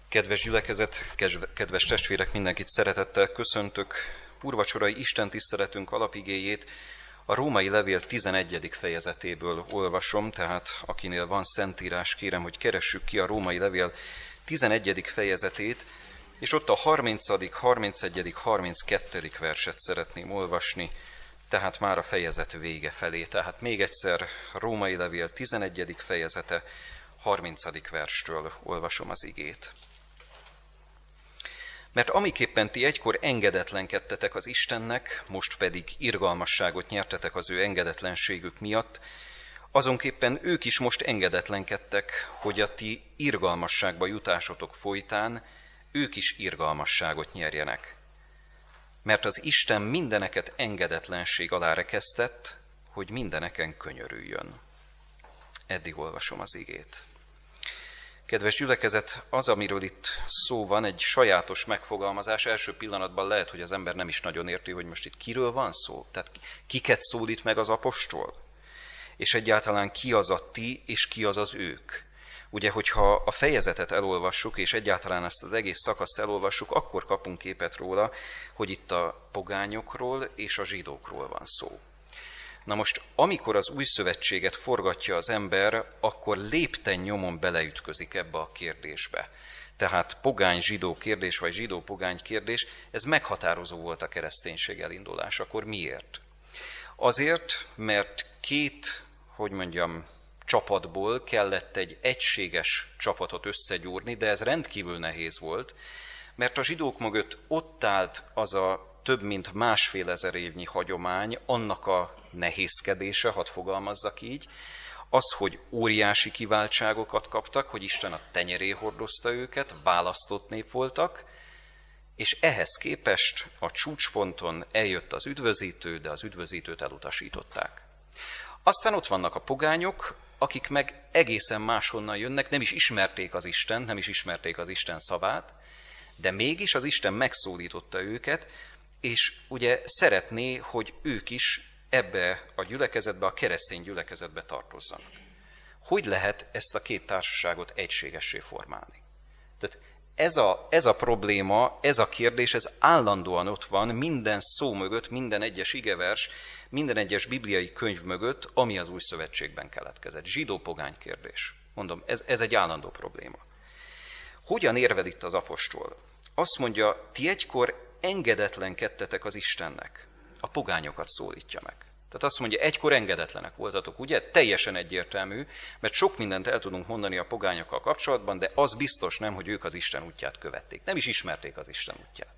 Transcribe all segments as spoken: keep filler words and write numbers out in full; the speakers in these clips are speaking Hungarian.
Kedves gyülekezet, kedves testvérek, mindenkit szeretettel köszöntök. Úrvacsorai istentiszteletünk alapigéjét a Római Levél tizenegyedik fejezetéből olvasom, tehát akinél van szentírás, kérem, hogy keressük ki a Római Levél tizenegyedik fejezetét, és ott a harmincadik, harmincegyedik, harminckettedik verset szeretném olvasni, tehát már a fejezet vége felé. Tehát még egyszer Római Levél tizenegyedik fejezete, harmincadik verstől olvasom az igét. Mert amiképpen ti egykor engedetlenkedtetek az Istennek, most pedig irgalmasságot nyertetek az ő engedetlenségük miatt, azonképpen ők is most engedetlenkedtek, hogy a ti irgalmasságba jutásotok folytán ők is irgalmasságot nyerjenek. Mert az Isten mindeneket engedetlenség alá rekesztett, hogy mindeneken könyörüljön. Eddig olvasom az igét. Kedves gyülekezet, az, amiről itt szó van, egy sajátos megfogalmazás. Első pillanatban lehet, hogy az ember nem is nagyon érti, hogy most itt kiről van szó. Tehát kiket szólít meg az apostol? És egyáltalán ki az a ti, és ki az az ők? Ugye, hogyha a fejezetet elolvassuk, és egyáltalán ezt az egész szakaszt elolvassuk, akkor kapunk képet róla, hogy itt a pogányokról és a zsidókról van szó. Na most, amikor az új szövetséget forgatja az ember, akkor lépten nyomon beleütközik ebbe a kérdésbe. Tehát pogány-zsidó kérdés, vagy zsidó-pogány kérdés, ez meghatározó volt a kereszténység elindulásakor. Miért? Azért, mert két, hogy mondjam, csapatból kellett egy egységes csapatot összegyúrni, de ez rendkívül nehéz volt, mert a zsidók mögött ott állt az a több mint másfél ezer évnyi hagyomány, annak a nehézkedése, hadd fogalmazzak így, az, hogy óriási kiváltságokat kaptak, hogy Isten a tenyeré hordozta őket, választott nép voltak, és ehhez képest a csúcsponton eljött az üdvözítő, de az üdvözítőt elutasították. Aztán ott vannak a pogányok, akik meg egészen máshonnan jönnek, nem is ismerték az Istent, nem is ismerték az Isten szavát, de mégis az Isten megszólította őket, és ugye szeretné, hogy ők is ebbe a gyülekezetbe, a keresztény gyülekezetbe tartozzanak. Hogy lehet ezt a két társaságot egységessé formálni? Tehát ez a, ez a probléma, ez a kérdés, ez állandóan ott van minden szó mögött, minden egyes igevers, minden egyes bibliai könyv mögött, ami az új szövetségben keletkezett. Zsidó-pogány kérdés. Mondom, ez, ez egy állandó probléma. Hogyan érvel itt az apostol? Azt mondja, ti egykor engedetlenkedtetek az Istennek. A pogányokat szólítja meg. Tehát azt mondja, egykor engedetlenek voltatok, ugye? Teljesen egyértelmű, mert sok mindent el tudunk mondani a pogányokkal kapcsolatban, de az biztos nem, hogy ők az Isten útját követték. Nem is ismerték az Isten útját.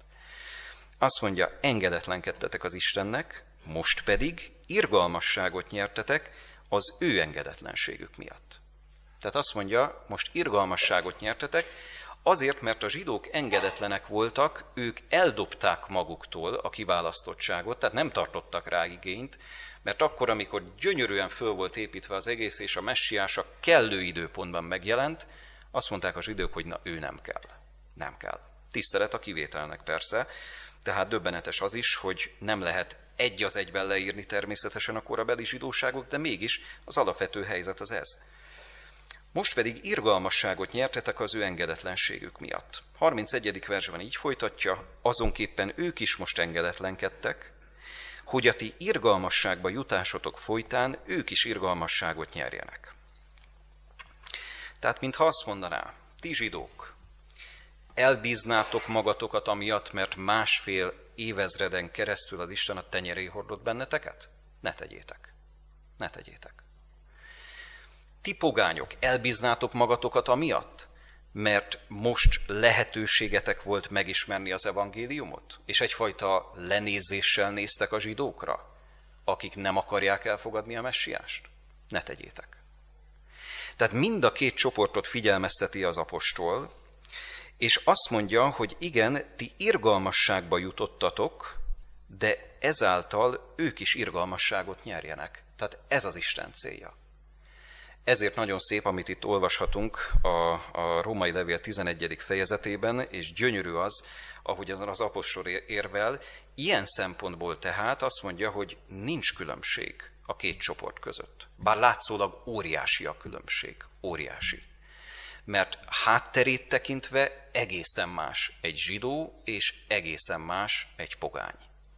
Azt mondja, engedetlenkedtetek az Istennek, most pedig irgalmasságot nyertetek az ő engedetlenségük miatt. Tehát azt mondja, most irgalmasságot nyertetek, azért, mert a zsidók engedetlenek voltak, ők eldobták maguktól a kiválasztottságot, tehát nem tartottak rá igényt, mert akkor, amikor gyönyörűen föl volt építve az egész, és a messiás a kellő időpontban megjelent, azt mondták a zsidók, hogy na, ő nem kell. Nem kell. Tisztelet a kivételnek persze, tehát döbbenetes az is, hogy nem lehet egy az egyben leírni természetesen a korabeli zsidóságok, de mégis az alapvető helyzet az ez. Most pedig irgalmasságot nyertetek az ő engedetlenségük miatt. harmincegyedik versben így folytatja, azonképpen ők is most engedetlenkedtek, hogy a ti irgalmasságba jutásotok folytán ők is irgalmasságot nyerjenek. Tehát, mintha azt mondaná, ti zsidók, elbíznátok magatokat amiatt, mert másfél évezreden keresztül az Isten a tenyeré hordott benneteket? Ne tegyétek. Ne tegyétek. Ti pogányok, elbíznátok magatokat amiatt, mert most lehetőségetek volt megismerni az evangéliumot, és egyfajta lenézéssel néztek a zsidókra, akik nem akarják elfogadni a messiást? Ne tegyétek. Tehát mind a két csoportot figyelmezteti az apostol, és azt mondja, hogy igen, ti irgalmasságba jutottatok, de ezáltal ők is irgalmasságot nyerjenek. Tehát ez az Isten célja. Ezért nagyon szép, amit itt olvashatunk a, a Római Levél tizenegyedik fejezetében, és gyönyörű az, ahogy azon az apostol érvel. Ilyen szempontból tehát azt mondja, hogy nincs különbség a két csoport között. Bár látszólag óriási a különbség. Óriási. mert hátterét tekintve egészen más egy zsidó, és egészen más egy pogány.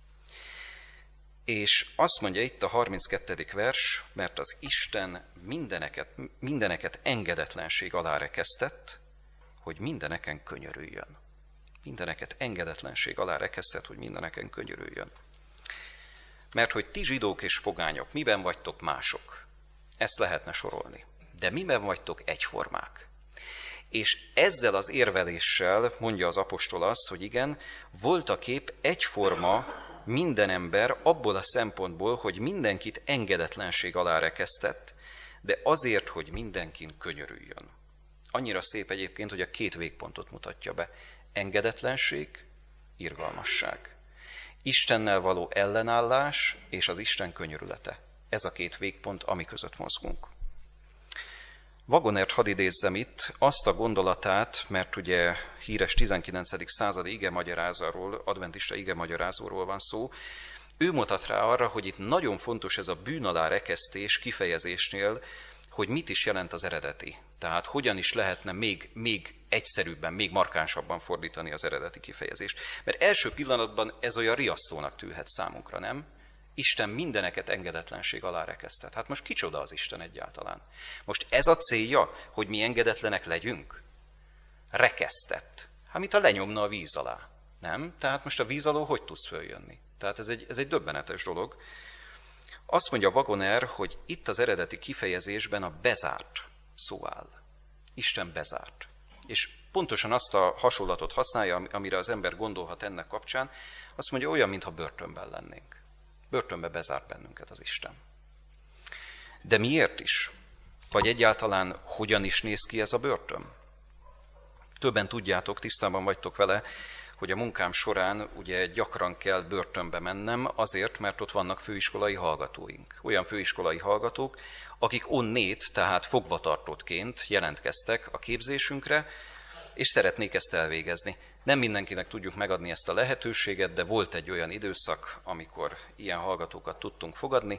És azt mondja itt a harminckettedik vers, mert az Isten mindeneket, mindeneket engedetlenség alá rekesztett, hogy mindeneken könyörüljön. Mindeneket engedetlenség alá rekesztett, hogy mindeneken könyörüljön. Mert hogy ti zsidók és pogányok, miben vagytok mások? Ezt lehetne sorolni. De miben vagytok egyformák? És ezzel az érveléssel mondja az apostol azt, hogy igen, voltaképp egyforma minden ember abból a szempontból, hogy mindenkit engedetlenség alá rekesztett, de azért, hogy mindenkin könyörüljön. Annyira szép egyébként, hogy a két végpontot mutatja be. Engedetlenség, irgalmasság. Istennel való ellenállás és az Isten könyörülete. Ez a két végpont, ami között mozgunk. Wagonert hadd idézzem itt azt a gondolatát, mert ugye híres tizenkilencedik századi igemagyarázóról, adventista igemagyarázóról van szó. Ő mutat rá arra, hogy itt nagyon fontos ez a bűn alá rekesztés kifejezésnél, hogy mit is jelent az eredeti. Tehát hogyan is lehetne még, még egyszerűbben, még markánsabban fordítani az eredeti kifejezést. Mert első pillanatban ez olyan riasztónak tűnhet számunkra, nem? Isten mindeneket engedetlenség alá rekesztett. Hát most kicsoda az Isten egyáltalán? Most ez a célja, hogy mi engedetlenek legyünk? Rekesztett. Hát mint ha lenyomna a víz alá. Nem? Tehát most a víz alól hogy tudsz följönni? Tehát ez egy, ez egy döbbenetes dolog. Azt mondja Wagoner, hogy itt az eredeti kifejezésben a bezárt szó áll. Isten bezárt. És pontosan azt a hasonlatot használja, amire az ember gondolhat ennek kapcsán, azt mondja, olyan, mintha börtönben lennénk. Börtönbe bezárt bennünket az Isten. De miért is? Vagy egyáltalán hogyan is néz ki ez a börtön? Többen tudjátok, tisztában vagytok vele, hogy a munkám során ugye gyakran kell börtönbe mennem azért, mert ott vannak főiskolai hallgatóink. Olyan főiskolai hallgatók, akik onnét, tehát fogvatartottként jelentkeztek a képzésünkre, és szeretnék ezt elvégezni. Nem mindenkinek tudjuk megadni ezt a lehetőséget, de volt egy olyan időszak, amikor ilyen hallgatókat tudtunk fogadni,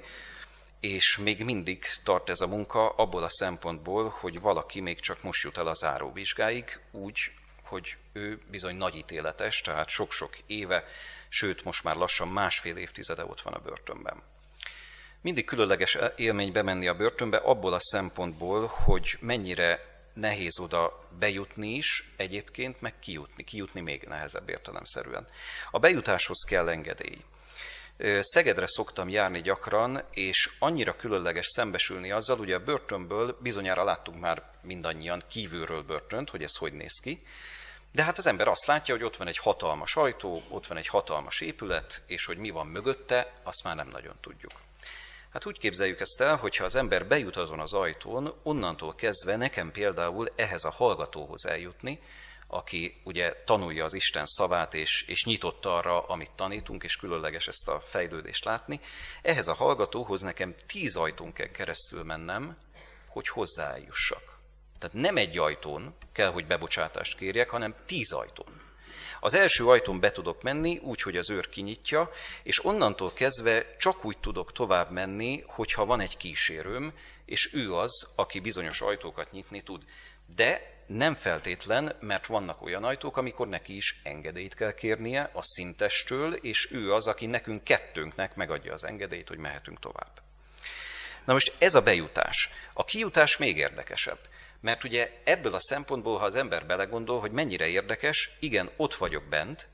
és még mindig tart ez a munka abból a szempontból, hogy valaki még csak most jut el a záróvizsgáig, úgy, hogy ő bizony nagyítéletes, tehát sok-sok éve, sőt most már lassan másfél évtizede ott van a börtönben. Mindig különleges élmény bemenni a börtönbe abból a szempontból, hogy mennyire nehéz oda bejutni is egyébként, meg kijutni. Kijutni még nehezebb értelemszerűen. A bejutáshoz kell engedély. Szegedre szoktam járni gyakran, és annyira különleges szembesülni azzal, ugye a börtönből bizonyára láttunk már mindannyian kívülről börtönt, hogy ez hogy néz ki, de hát az ember azt látja, hogy ott van egy hatalmas ajtó, ott van egy hatalmas épület, és hogy mi van mögötte, azt már nem nagyon tudjuk. Hát úgy képzeljük ezt el, hogyha az ember bejut azon az ajtón, onnantól kezdve nekem például ehhez a hallgatóhoz eljutni, aki ugye tanulja az Isten szavát, és, és nyitott arra, amit tanítunk, és különleges ezt a fejlődést látni. Ehhez a hallgatóhoz nekem tíz ajtón kell keresztül mennem, hogy hozzájussak. Tehát nem egy ajtón kell, hogy bebocsátást kérjek, hanem tíz ajtón. Az első ajtón be tudok menni, úgy, hogy az őr kinyitja, és onnantól kezdve csak úgy tudok tovább menni, hogyha van egy kísérőm, és ő az, aki bizonyos ajtókat nyitni tud. De nem feltétlen, mert vannak olyan ajtók, amikor neki is engedélyt kell kérnie a szintestől, és ő az, aki nekünk kettőnknek megadja az engedélyt, hogy mehetünk tovább. Na most ez a bejutás. A kijutás még érdekesebb. Mert ugye ebből a szempontból, ha az ember belegondol, hogy mennyire érdekes, igen, ott vagyok bent,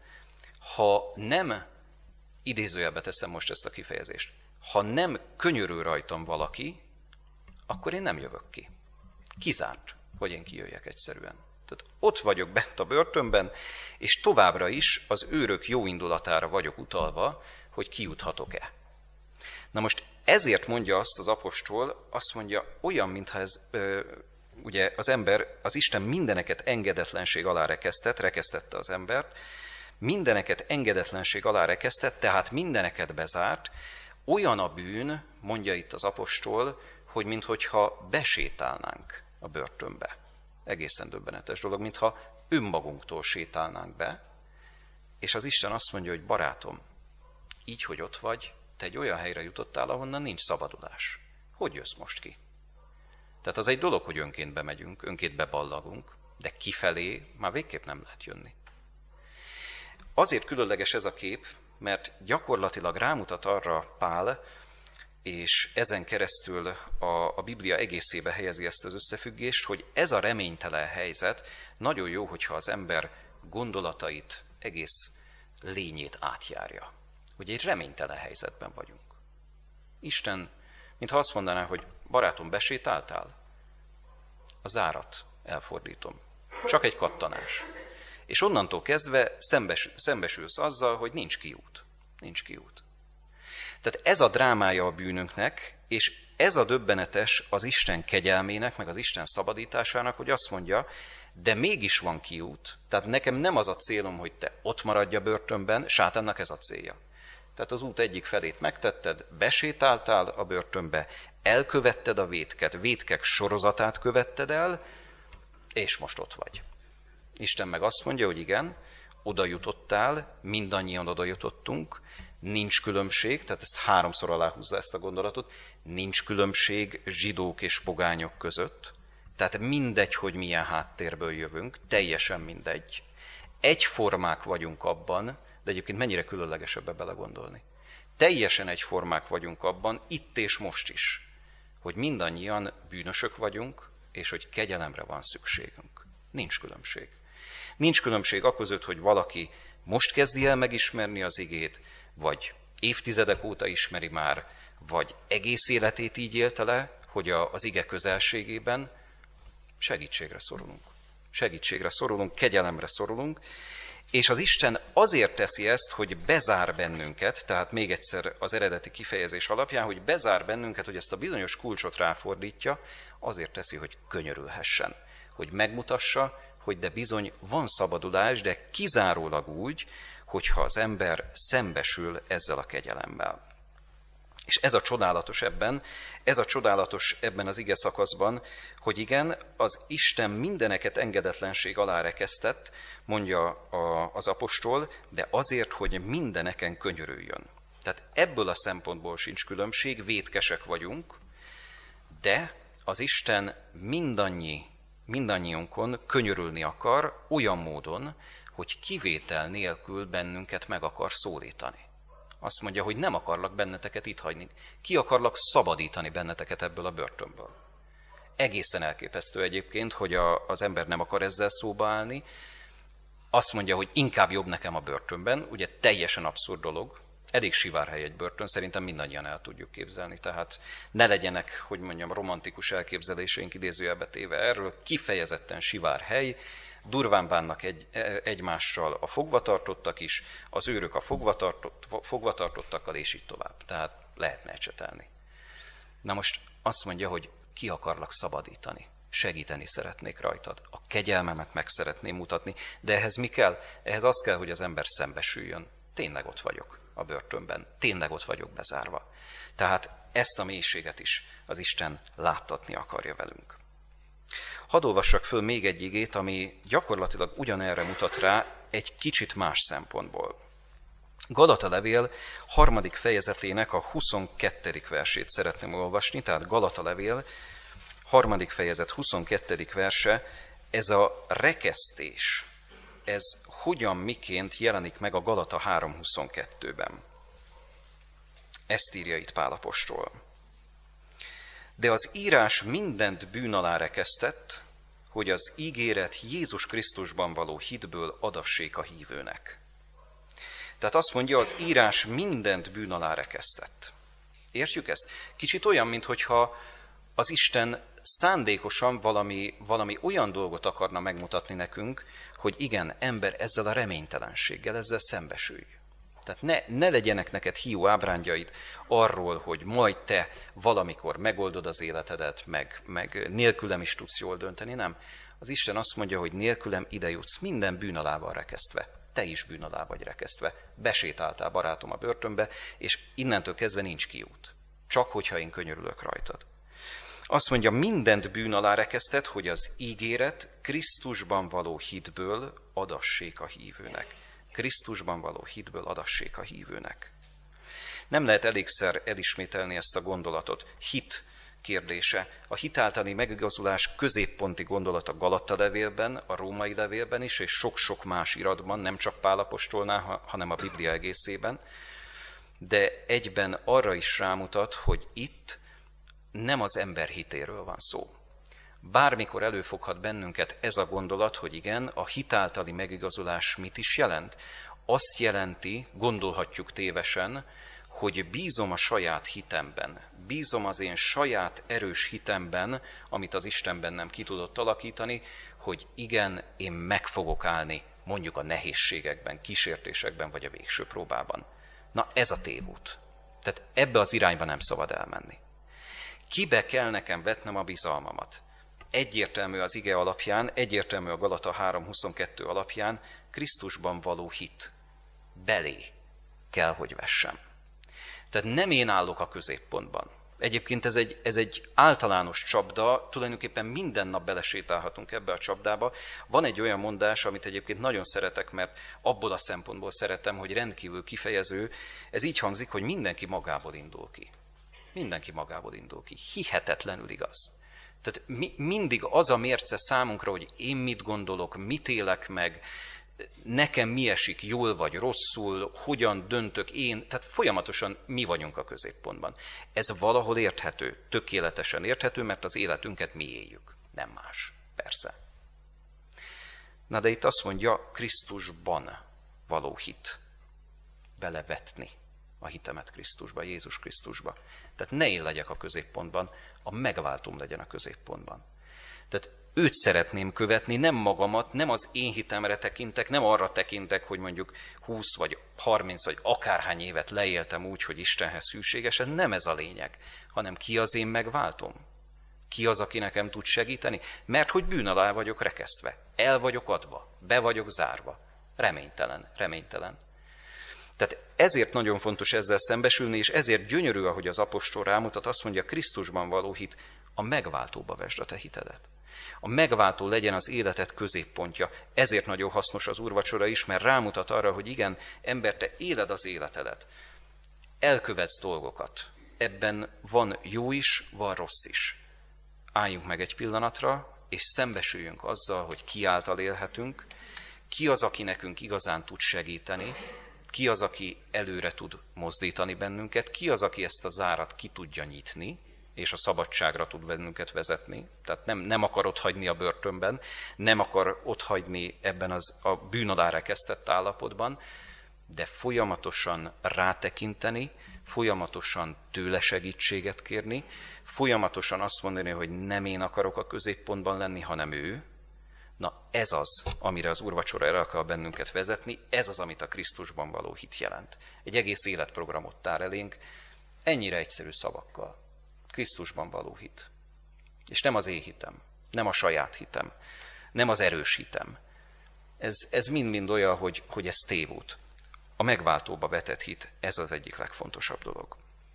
ha nem, idézőjelbe teszem most ezt a kifejezést, ha nem könyörül rajtam valaki, akkor én nem jövök ki. Kizárt, hogy én kijöjjek egyszerűen. Tehát ott vagyok bent a börtönben, és továbbra is az őrök jó indulatára vagyok utalva, hogy kijuthatok-e. Na most ezért mondja azt az apostol, azt mondja, olyan, mintha ez... Ö, Ugye az ember, az Isten mindeneket engedetlenség alá rekesztett, rekesztette az embert, mindeneket engedetlenség alá rekesztett, tehát mindeneket bezárt, olyan a bűn, mondja itt az apostol, hogy minthogyha besétálnánk a börtönbe. Egészen döbbenetes dolog, mintha önmagunktól sétálnánk be, és az Isten azt mondja, hogy barátom, így, hogy ott vagy, te egy olyan helyre jutottál, ahonnan nincs szabadulás. Hogy jössz most ki? Tehát az egy dolog, hogy önként bemegyünk, önként beballagunk, de kifelé már végképp nem lehet jönni. Azért különleges ez a kép, mert gyakorlatilag rámutat arra Pál, és ezen keresztül a, a Biblia egészébe helyezi ezt az összefüggést, hogy ez a reménytelen helyzet nagyon jó, hogyha az ember gondolatait, egész lényét átjárja. Hogy egy reménytelen helyzetben vagyunk. Isten, mintha azt mondaná, hogy barátom, besétáltál? A zárat elfordítom. Csak egy kattanás. És onnantól kezdve szembesül, szembesülsz azzal, hogy nincs kiút. Nincs kiút. Tehát ez a drámája a bűnünknek, és ez a döbbenetes az Isten kegyelmének, meg az Isten szabadításának, hogy azt mondja, de mégis van kiút. Tehát nekem nem az a célom, hogy te ott maradj a börtönben, sátánnak ez a célja. Tehát az út egyik felét megtetted, besétáltál a börtönbe, elkövetted a vétket, vétkek sorozatát követted el, és most ott vagy. Isten meg azt mondja, hogy igen, oda jutottál, mindannyian oda jutottunk, nincs különbség, tehát ezt háromszor aláhúzza ezt a gondolatot, nincs különbség zsidók és pogányok között, tehát mindegy, hogy milyen háttérből jövünk, teljesen mindegy. Egyformák vagyunk abban, de egyébként mennyire különleges ebbe belegondolni. Teljesen egyformák vagyunk abban, itt és most is, hogy mindannyian bűnösök vagyunk, és hogy kegyelemre van szükségünk. Nincs különbség. Nincs különbség aközött, hogy valaki most kezdi el megismerni az igét, vagy évtizedek óta ismeri már, vagy egész életét így élte le, hogy az ige közelségében segítségre szorulunk. Segítségre szorulunk, kegyelemre szorulunk, és az Isten azért teszi ezt, hogy bezár bennünket, tehát még egyszer az eredeti kifejezés alapján, hogy bezár bennünket, hogy ezt a bizonyos kulcsot ráfordítja, azért teszi, hogy könyörülhessen, hogy megmutassa, hogy de bizony van szabadulás, de kizárólag úgy, hogyha az ember szembesül ezzel a kegyelemmel. És ez a csodálatos ebben, ez a csodálatos ebben az ige szakaszban, hogy igen, az Isten mindeneket engedetlenség alá rekesztett, mondja a, az apostol, de azért, hogy mindeneken könyörüljön. Tehát ebből a szempontból sincs különbség, vétkesek vagyunk, de az Isten mindannyi, mindannyiunkon könyörülni akar olyan módon, hogy kivétel nélkül bennünket meg akar szólítani. Azt mondja, hogy nem akarlak benneteket itt hagyni. Ki akarlak szabadítani benneteket ebből a börtönből. Egészen elképesztő egyébként, hogy a, az ember nem akar ezzel szóba állni. Azt mondja, hogy inkább jobb nekem a börtönben. Ugye teljesen abszurd dolog. Elég sivárhely egy börtön, szerintem mindannyian el tudjuk képzelni. Tehát ne legyenek, hogy mondjam, romantikus elképzeléseink idézőjelbe téve erről. Kifejezetten sivárhely. Durván bánnak egy, egymással a fogvatartottak is, az őrök a fogvatartott, fogvatartottakkal, és így tovább. Tehát lehetne ecsetelni. Na most azt mondja, hogy ki akarlak szabadítani, segíteni szeretnék rajtad, a kegyelmemet meg szeretném mutatni, de ehhez mi kell? Ehhez az kell, hogy az ember szembesüljön. Tényleg ott vagyok a börtönben, tényleg ott vagyok bezárva. Tehát ezt a mélységet is az Isten láttatni akarja velünk. Hadd olvassak föl még egy igét, ami gyakorlatilag ugyanerre mutat rá egy kicsit más szempontból. Galata levél harmadik fejezetének a huszonkettedik versét szeretném olvasni, tehát Galata levél harmadik fejezet huszonkettedik verse, ez a rekesztés, ez hogyan, miként jelenik meg a Galata három huszonkettőben. Ezt írja itt Pál apostol. De az írás mindent bűn alá rekesztett, hogy az ígéret Jézus Krisztusban való hitből adassék a hívőnek. Tehát azt mondja, az írás mindent bűn alá rekesztett. Értjük ezt? Kicsit olyan, minthogyha az Isten szándékosan valami, valami olyan dolgot akarna megmutatni nekünk, hogy igen, ember, ezzel a reménytelenséggel, ezzel szembesülj. Tehát ne, ne legyenek neked hiú ábrándjaid arról, hogy majd te valamikor megoldod az életedet, meg, meg nélkülem is tudsz jól dönteni, nem. Az Isten azt mondja, hogy nélkülem ide jutsz, minden bűn alá van rekesztve. Te is bűn alá vagy rekesztve. Besétáltál, barátom, a börtönbe, és innentől kezdve nincs kiút. Csak hogyha én könyörülök rajtad. Azt mondja, mindent bűn alá rekesztett, hogy az ígéret Krisztusban való hitből adassék a hívőnek. Krisztusban való hitből adassék a hívőnek. Nem lehet elégszer elismételni ezt a gondolatot. Hit kérdése. A hit általi megigazulás középponti gondolata Galatta levélben, a római levélben is, és sok-sok más iratban, nem csak Pál apostolnál, hanem a Biblia egészében. De egyben arra is rámutat, hogy itt nem az ember hitéről van szó. Bármikor előfoghat bennünket ez a gondolat, hogy igen, a hit általi megigazulás mit is jelent? Azt jelenti, gondolhatjuk tévesen, hogy bízom a saját hitemben, bízom az én saját erős hitemben, amit az Isten bennem ki tudott alakítani, hogy igen, én meg fogok állni mondjuk a nehézségekben, kísértésekben vagy a végső próbában. Na ez a tévút. Tehát ebbe az irányba nem szabad elmenni. Kibe kell nekem vetnem a bizalmamat? Egyértelmű az ige alapján, egyértelmű a Galata három huszonkettő alapján, Krisztusban való hit. Belé kell, hogy vessem. Tehát nem én állok a középpontban. Egyébként ez egy, ez egy általános csapda, tulajdonképpen minden nap belesétálhatunk ebbe a csapdába. Van egy olyan mondás, amit egyébként nagyon szeretek, mert abból a szempontból szeretem, hogy rendkívül kifejező. Ez így hangzik, hogy mindenki magából indul ki. Mindenki magából indul ki. Hihetetlenül igaz. Tehát mi, mindig az a mérce számunkra, hogy én mit gondolok, mit élek meg, nekem mi esik jól vagy rosszul, hogyan döntök én, tehát folyamatosan mi vagyunk a középpontban. Ez valahol érthető, tökéletesen érthető, mert az életünket mi éljük, nem más, persze. Na de itt azt mondja, Krisztusban való hit, belevetni a hitemet Krisztusba, Jézus Krisztusba. Tehát ne én legyek a középpontban, a megváltóm legyen a középpontban. Tehát őt szeretném követni, nem magamat, nem az én hitemre tekintek, nem arra tekintek, hogy mondjuk húsz vagy harminc vagy akárhány évet leéltem úgy, hogy Istenhez hűségesen, nem ez a lényeg, hanem ki az én megváltom? Ki az, aki nekem tud segíteni? Mert hogy bűn alá vagyok rekesztve, el vagyok adva, be vagyok zárva. Reménytelen, reménytelen. Tehát ezért nagyon fontos ezzel szembesülni, és ezért gyönyörű, ahogy az apostol rámutat, azt mondja, Krisztusban való hit, a megváltóba vesd a te hitedet. A megváltó legyen az életed középpontja. Ezért nagyon hasznos az úrvacsora is, mert rámutat arra, hogy igen, ember, te éled az életedet. Elkövetsz dolgokat. Ebben van jó is, van rossz is. Álljunk meg egy pillanatra, és szembesüljünk azzal, hogy ki által élhetünk, ki az, aki nekünk igazán tud segíteni, ki az, aki előre tud mozdítani bennünket, ki az, aki ezt a zárat ki tudja nyitni, és a szabadságra tud bennünket vezetni. Tehát nem, nem akar otthagyni a börtönben, nem akar otthagyni ebben az, a bűn alá rekesztett állapotban, de folyamatosan rátekinteni, folyamatosan tőle segítséget kérni, folyamatosan azt mondani, hogy nem én akarok a középpontban lenni, hanem ő. Na ez az, amire az úrvacsora el akar bennünket vezetni, ez az, amit a Krisztusban való hit jelent. Egy egész életprogramot tár elénk, ennyire egyszerű szavakkal. Krisztusban való hit. És nem az én hitem, nem a saját hitem, nem az erős hitem. Ez, ez mind-mind olyan, hogy, hogy ez tévút. A megváltóba vetett hit, ez az egyik legfontosabb dolog.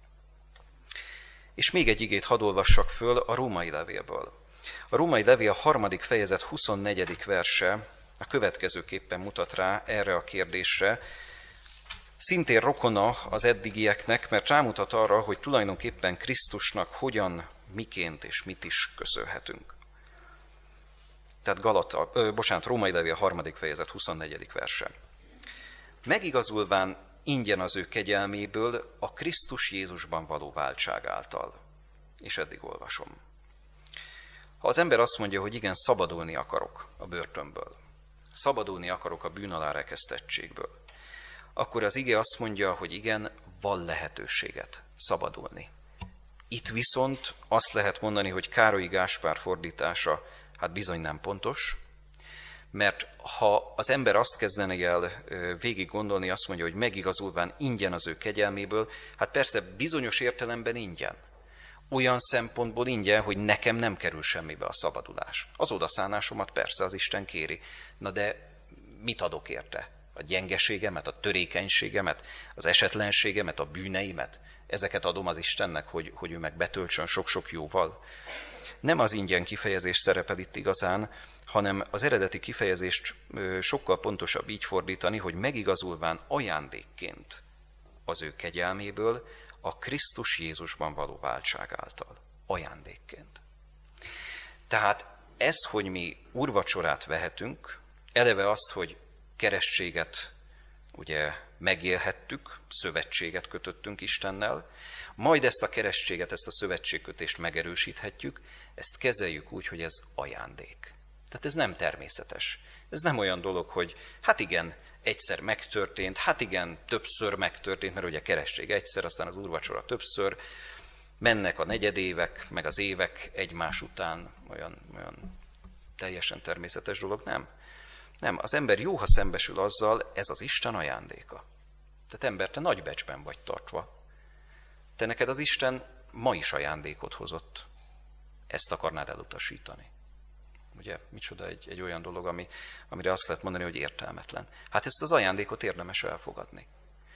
És még egy igét hadd olvassak föl a római levélből. A római levél a harmadik fejezet huszonnegyedik verse a következőképpen mutat rá erre a kérdésre. Szintén rokona az eddigieknek, mert rámutat arra, hogy tulajdonképpen Krisztusnak hogyan, miként és mit is köszönhetünk. Tehát Galata, ö, bocsánat, római levél a harmadik fejezet huszonnegyedik verse. Megigazulván ingyen az ő kegyelméből a Krisztus Jézusban való váltság által. És eddig olvasom. Ha az ember azt mondja, hogy igen, szabadulni akarok a börtönből, szabadulni akarok a bűn alá rekesztettségből, akkor az ige azt mondja, hogy igen, van lehetőséget szabadulni. Itt viszont azt lehet mondani, hogy Károlyi Gáspár fordítása hát bizony nem pontos, mert ha az ember azt kezdene el végig gondolni, azt mondja, hogy megigazulván ingyen az ő kegyelméből, hát persze bizonyos értelemben ingyen. Olyan szempontból ingyen, hogy nekem nem kerül semmibe a szabadulás. Az odaszánásomat persze az Isten kéri. Na de mit adok érte? A gyengeségemet, a törékenységemet, az esetlenségemet, a bűneimet? Ezeket adom az Istennek, hogy, hogy ő meg betöltsön sok-sok jóval? Nem az ingyen kifejezés szerepel itt igazán, hanem az eredeti kifejezést sokkal pontosabb így fordítani, hogy megigazulván ajándékként az ő kegyelméből a Krisztus Jézusban való váltság által. ajándékként. Tehát ez, hogy mi úrvacsorát vehetünk, eleve azt, hogy keresztséget ugye megélhettük, szövetséget kötöttünk Istennel, majd ezt a keresztséget, ezt a szövetségkötést megerősíthetjük, ezt kezeljük úgy, hogy ez ajándék. Tehát ez nem természetes. Ez nem olyan dolog, hogy hát igen, egyszer megtörtént, hát igen, többször megtörtént, mert ugye a keresztség egyszer, aztán az úrvacsora többször, mennek a negyedévek, meg az évek egymás után, olyan, olyan teljesen természetes dolog, nem. Nem, az ember jó, ha szembesül azzal, ez az Isten ajándéka. Tehát ember, te nagy becsben vagy tartva. Te neked az Isten ma is ajándékot hozott. Ezt akarnád elutasítani. Ugye, micsoda egy, egy olyan dolog, ami, amire azt lehet mondani, hogy értelmetlen. Hát ezt az ajándékot érdemes elfogadni.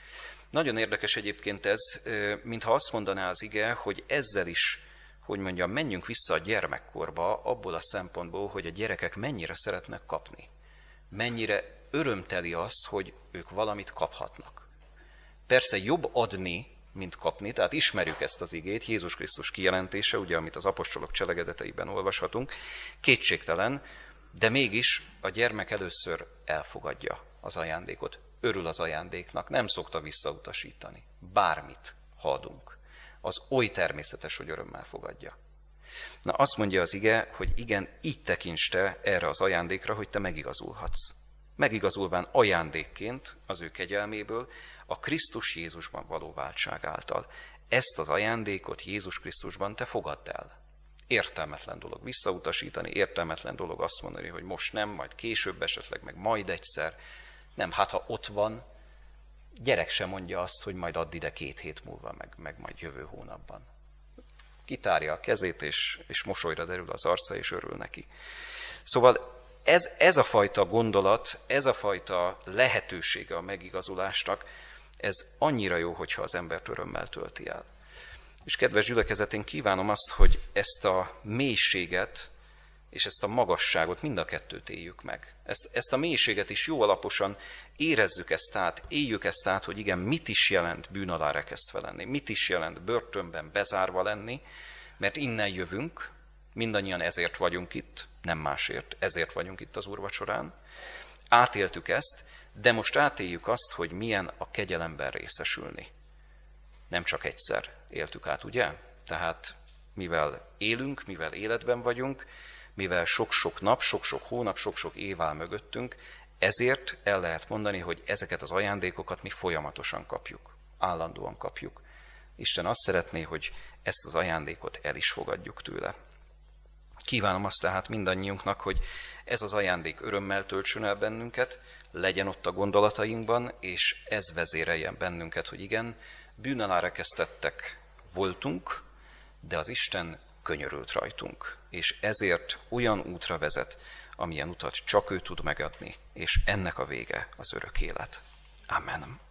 Nagyon érdekes egyébként ez, mintha azt mondaná az ige, hogy ezzel is, hogy mondjam, menjünk vissza a gyermekkorba, abból a szempontból, hogy a gyerekek mennyire szeretnek kapni. Mennyire örömteli az, hogy ők valamit kaphatnak. Persze jobb adni, mint kapni, tehát ismerjük ezt az igét, Jézus Krisztus kijelentése, ugye, amit az apostolok cselekedeteiben olvashatunk, kétségtelen, de mégis a gyermek először elfogadja az ajándékot, örül az ajándéknak, nem szokta visszautasítani. Bármit, ha adunk. Az oly természetes, hogy örömmel fogadja. Na azt mondja az ige, hogy igen, így tekints te erre az ajándékra, hogy te megigazulhatsz. Megigazulván ajándékként az ő kegyelméből, a Krisztus Jézusban való váltság által. Ezt az ajándékot Jézus Krisztusban te fogadd el. Értelmetlen dolog visszautasítani, értelmetlen dolog azt mondani, hogy most nem, majd később esetleg, meg majd egyszer. Nem, hát ha ott van, gyerek sem mondja azt, hogy majd add ide két hét múlva, meg, meg majd jövő hónapban. Kitárja a kezét, és, és mosolyra derül az arca, és örül neki. Szóval ez, ez a fajta gondolat, ez a fajta lehetősége a megigazulásnak, ez annyira jó, hogyha az embert örömmel tölti el. És kedves gyülekezet, én kívánom azt, hogy ezt a mélységet és ezt a magasságot, mind a kettőt éljük meg. Ezt, ezt a mélységet is jó alaposan érezzük ezt át, éljük ezt át, hogy igen, mit is jelent bűn alá rekesztve lenni, mit is jelent börtönben bezárva lenni, mert innen jövünk, mindannyian ezért vagyunk itt, nem másért, ezért vagyunk itt az úrvacsorán. Átéltük ezt, de most átéljük azt, hogy milyen a kegyelemben részesülni. Nem csak egyszer éltük át, ugye? Tehát mivel élünk, mivel életben vagyunk, mivel sok-sok nap, sok-sok hónap, sok-sok év áll mögöttünk, ezért el lehet mondani, hogy ezeket az ajándékokat mi folyamatosan kapjuk, állandóan kapjuk. Isten azt szeretné, hogy ezt az ajándékot el is fogadjuk tőle. Kívánom azt tehát mindannyiunknak, hogy ez az ajándék örömmel töltsön el bennünket, legyen ott a gondolatainkban, és ez vezéreljen bennünket, hogy igen, bűn alá rekesztettek voltunk, de az Isten könyörült rajtunk, és ezért olyan útra vezet, amilyen utat csak ő tud megadni, és ennek a vége az örök élet. Amen.